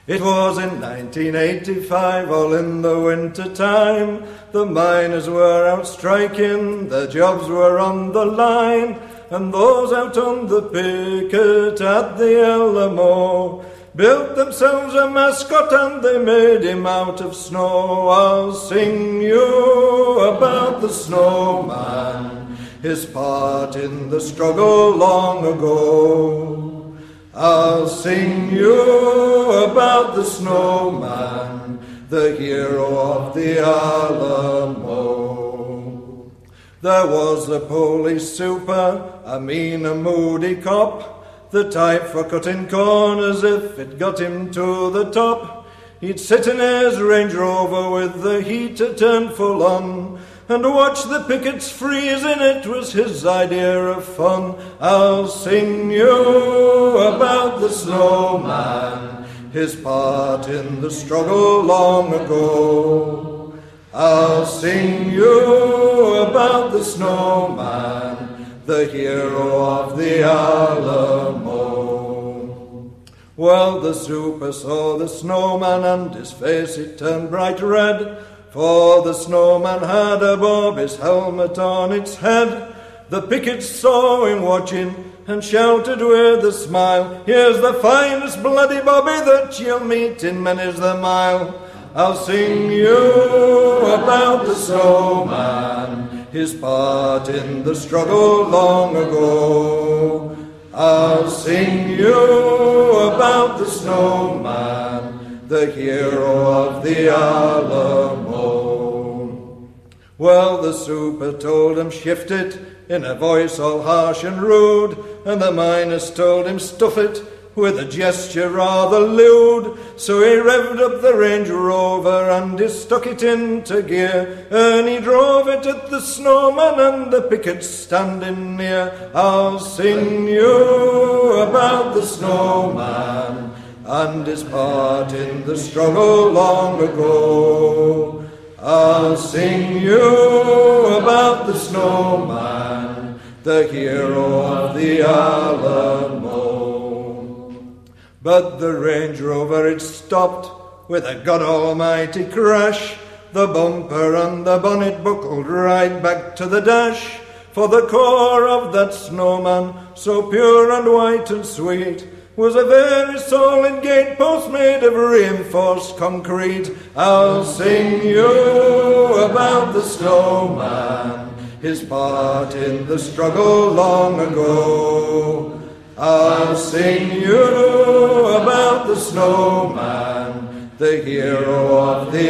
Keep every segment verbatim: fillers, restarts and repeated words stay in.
It was in nineteen eighty-five, all in the winter time. The miners were out striking, their jobs were on the line, and those out on the picket at the Alamo built themselves a mascot and they made him out of snow. I'll sing you about the snowman, his part in the struggle long ago. I'll sing you about the snowman, the hero of the Alamo. There was a police super, a mean and moody cop, the type for cutting corners if it got him to the top. He'd sit in his Range Rover with the heater turned full on, and watch the pickets freezing, it was his idea of fun. I'll sing you about the snowman, his part in the struggle long ago. I'll sing you about the snowman, the hero of the Alamo. Well, the super saw the snowman and his face it turned bright red, for the snowman had a Bobby's helmet on its head. The pickets saw him watching and shouted with a smile, "Here's the finest bloody Bobby that you'll meet in many's the mile." I'll sing you about the snowman, his part in the struggle long ago. I'll sing you about the snowman, the hero of the Alamo. Well, the super told him shift it in a voice all harsh and rude, and the miners told him stuff it with a gesture rather lewd. So he revved up the Range Rover and he stuck it into gear, and he drove it at the snowman and the pickets standing near. I'll sing you about the snowman and his part in the struggle long ago. I'll sing you about the snowman, the hero of the Alamo. But the Range Rover, it stopped with a God Almighty crash. The bumper and the bonnet buckled right back to the dash, for the core of that snowman, so pure and white and sweet, was a very solid gatepost made of reinforced concrete. I'll sing you about the snowman, his part in the struggle long ago. I'll sing you about the snowman, the hero of the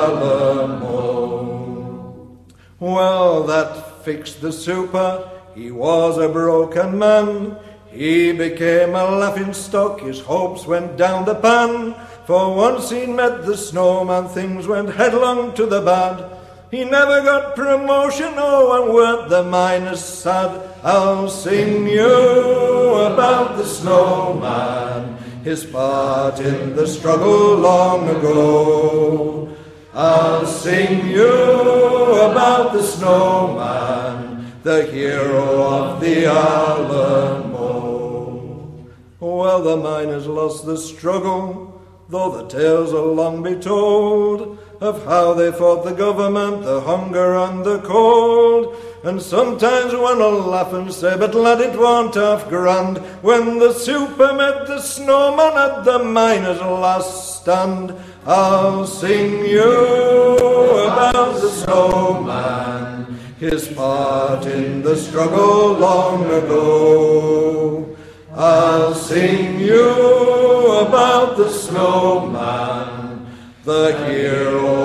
Alamo. Well, that fixed the super, he was a broken man. He became a laughingstock, his hopes went down the pan. For once he'd met the snowman, things went headlong to the bad. He never got promotion, oh, and weren't the miners sad. I'll sing you about the snowman, his part in the struggle long ago. I'll sing you about the snowman, the hero of the Alamo. Well, the miners lost the struggle, though the tales will long be told, of how they fought the government, the hunger and the cold. And sometimes one will laugh and say, but lad, it warn't half grand when the super met the snowman at the miners' last stand. I'll sing you about the snowman, his part in the struggle long ago. I'll sing you about the snowman, the hero